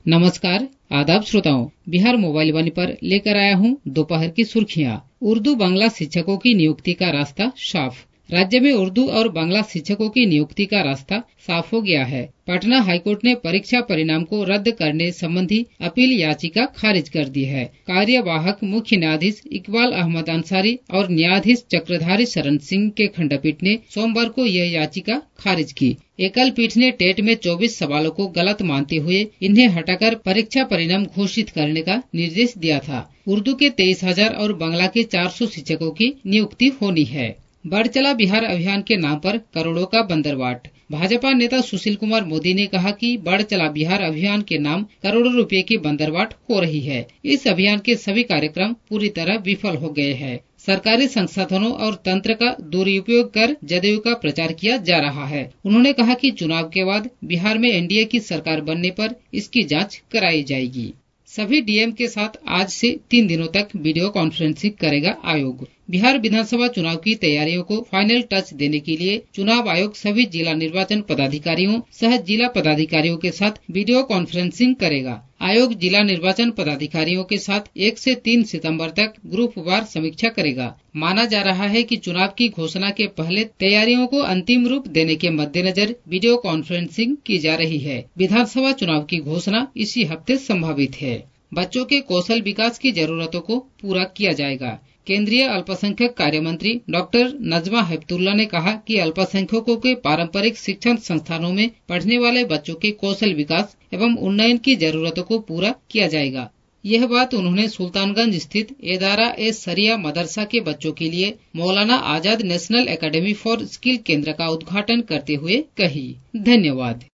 नमस्कार, आदाब श्रोताओं। बिहार मोबाइल वाणी पर लेकर आया हूँ दोपहर की सुर्खियाँ। उर्दू बांग्ला शिक्षकों की नियुक्ति का रास्ता साफ। राज्य में उर्दू और बांग्ला शिक्षकों की नियुक्ति का रास्ता साफ हो गया है। पटना हाईकोर्ट ने परीक्षा परिणाम को रद्द करने संबंधी अपील याचिका खारिज कर दी है। कार्यवाहक मुख्य न्यायाधीश इकबाल अहमद अंसारी और न्यायाधीश चक्रधारी शरण सिंह के खंडपीठ ने सोमवार को यह याचिका खारिज की। एकल पीठ ने टेट में 24 सवालों को गलत मानते हुए इन्हें हटाकर परीक्षा परिणाम घोषित करने का निर्देश दिया था। उर्दू के 23,000 और बांग्ला के 400 शिक्षकों की नियुक्ति होनी है। बढ़ चला बिहार अभियान के नाम पर करोड़ों का बंदरवाट। भाजपा नेता सुशील कुमार मोदी ने कहा कि बढ़ चला बिहार अभियान के नाम करोड़ों रुपए की बंदरवाट हो रही है। इस अभियान के सभी कार्यक्रम पूरी तरह विफल हो गए हैं। सरकारी संसाधनों और तंत्र का दुरुपयोग कर जदयू का प्रचार किया जा रहा है। उन्होंने कहा कि चुनाव के बाद बिहार में एनडीए की सरकार बनने पर इसकी जांच कराई जाएगी। सभी डीएम के साथ आज से 3 दिनों तक वीडियो कॉन्फ्रेंसिंग करेगा आयोग। बिहार विधानसभा चुनाव की तैयारियों को फाइनल टच देने के लिए चुनाव आयोग सभी जिला निर्वाचन पदाधिकारियों सह जिला पदाधिकारियों के साथ वीडियो कॉन्फ्रेंसिंग करेगा। आयोग जिला निर्वाचन पदाधिकारियों के साथ 1 से 3 सितंबर तक ग्रुपवार समीक्षा करेगा। माना जा रहा है कि चुनाव की घोषणा के पहले तैयारियों को अंतिम रूप देने के मद्देनजर वीडियो कॉन्फ्रेंसिंग की जा रही है। विधानसभा चुनाव की घोषणा इसी हफ्ते संभावित है। बच्चों के कौशल विकास की जरूरतों को पूरा किया जाएगा। केंद्रीय अल्पसंख्यक कार्य मंत्री डॉक्टर नजमा हेपतुल्ला ने कहा कि अल्पसंख्यकों के पारंपरिक शिक्षण संस्थानों में पढ़ने वाले बच्चों के कौशल विकास एवं उन्नयन की जरूरतों को पूरा किया जाएगा। यह बात उन्होंने सुल्तानगंज स्थित एदारा-ए-सरिया मदरसा के बच्चों के लिए Maulana Azad national academy for skill केंद्र का उद्घाटन करते हुए कही। धन्यवाद।